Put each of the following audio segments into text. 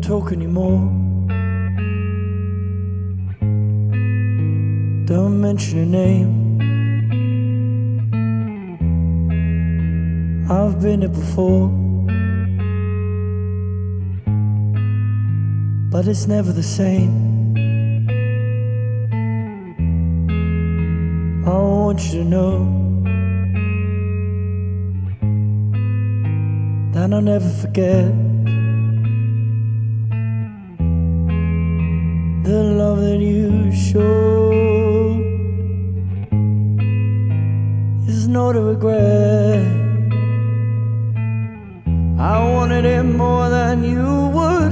talk anymore. Don't mention her name. I've been here before, but it's never the same. I want you to know that I'll never forget the love that you showed. There's no to regret. I wanted it more than you would.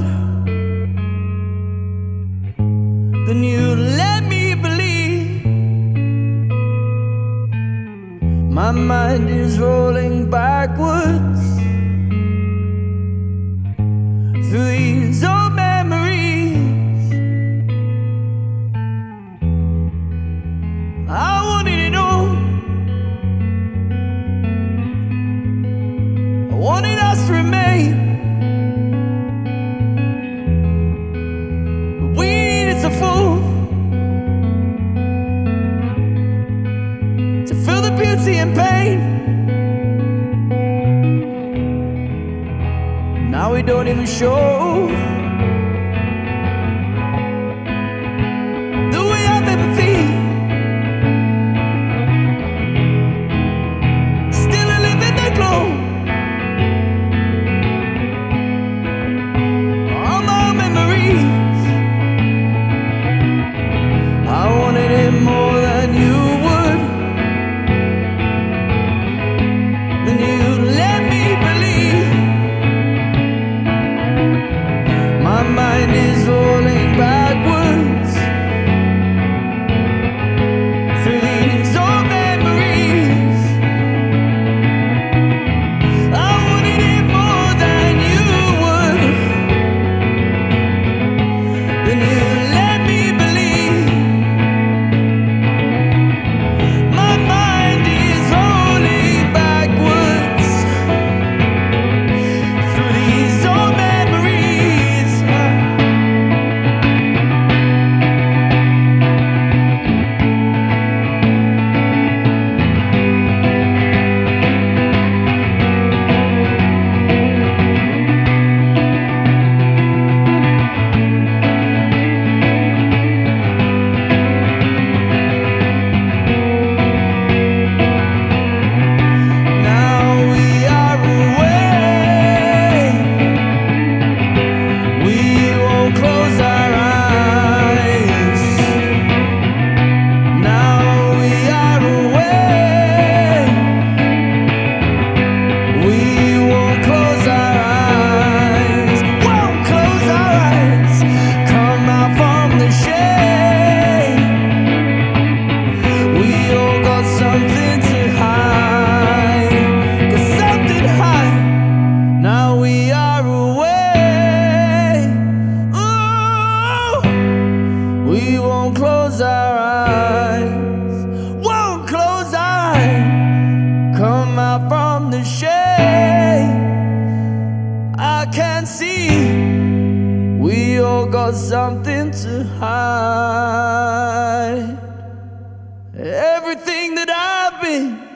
Then you let me believe. My mind is rolling backwards through these old memories. I wanted to know, I wanted us to remain, but we needed to fall to feel the beauty and pain. Now we don't even show that we have empathy. Still I live in the glow. All my memories. I wanted it more than you would. Then you let me believe. My mind is rolling backwards through these old memories. I wanted it more than you would. Then you let me believe. My mind is rolling backwards through these old memories. Now we are away. We won't close our eyes. Now we are away. We won't close our eyes. Won't close our eyes. Come out from the shade. We all got something to hide. Got something to hide. Now we are away. Ooh, we won't close our eyes. Won't close our eyes. Come out from the shade. I can see we all got something to hide. Everything that I've been